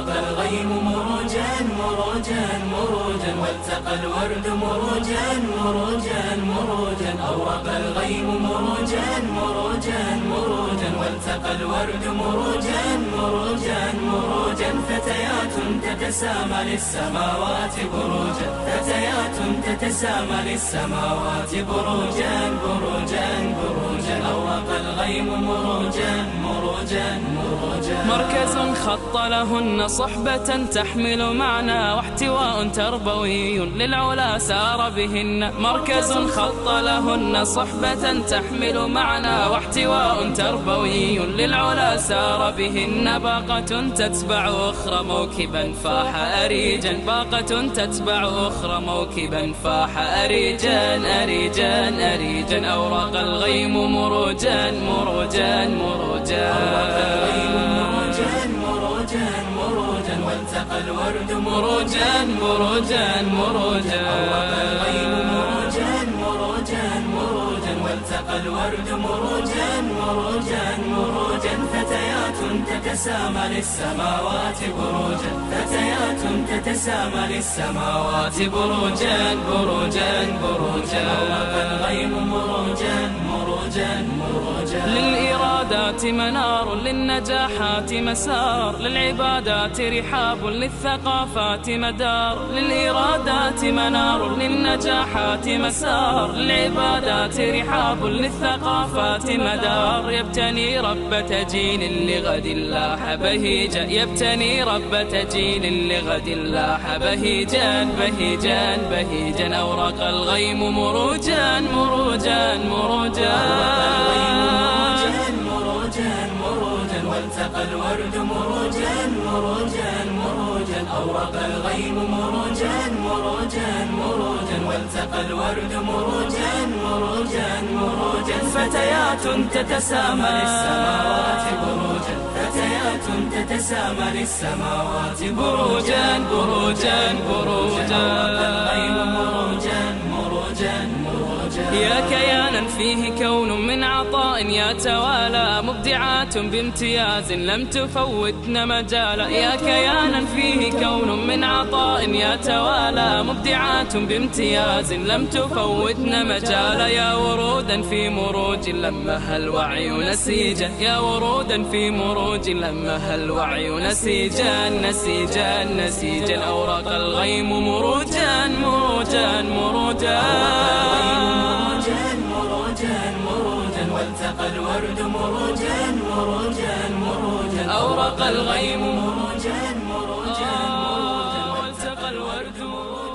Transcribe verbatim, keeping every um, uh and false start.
أورق الغيم مروجا مروجا مروجا والتقى الورد مروجا مروجا مروجا أورق الغيم مروجا مروجا مروجا والتقى الورد مروجا مروجا مروجا فتيات تتسامى للسماوات بروجا فتيات تتسامى للسماوات بروجا بروجا بروجا أورق الغيم مروجا مروجا مروجا مركز خط لهن صحبة تحمل معنى واحتواء تربوي للعلا سار بهن مركز خط لهن صحبة تحمل معنى واحتواء تربوي للعلا سار بهن باقة تتبع أخرى موكبا فاح أريجا باقة تتبع أخرى موكبا فاح أريجا أريجا أريجا أورق الغيم مروجا مروجا مروجا مروجا والتقى الورد مروجا مروجا مروجا أورق الغيم مروجا مروجا مروجا والتقى الورد مروجا مروجا مروجا فتيات تتسامى للسماوات بروجا فتيات تتسامى للسماوات بروجا بروجا بروجا أورق الغيم مروجا مروجا مروجا للإرادات منار للنجاحات مسار للعبادات رحاب للثقافات مدار للإرادات منار للنجاحات مسار للعبادات رحاب للثقافات مدار يبتني ربة جيل لغد لاح بهيجا يبتني ربة جيل لغد لاح بهيجا بهيجا بهيجا أورق الغيم مروجا مروجا مروجا والتقى الورد مروجا مروجا مروجا أورق الغيم مروجا مروجا مروجا والتقى الورد مروجا مروجا مروجا فتيات تتسامى للسماوات بروجا فتيات تتسامى للسماوات بروجا بروجا بروجا أورق الغيم مروجا مروجا مروجا يا كيانا فيه كون من عطاء يتوالى مبدعات بامتياز لم تفوتن مجالا يا كيانا فيه كون من عطاء يتوالى مبدعات بامتياز لم تفوتن مجالا يا ورودا في مروج لمها الوعي نسيجا يا ورودا في مروج لمها الوعي نسيجا نسيجا نسيجا أورق الغيم مروجا مروجا مروجا والتقى الورد مروجا مروجا مروجا أورق الغيم مروجا مروجا والتقى الورد مروجا.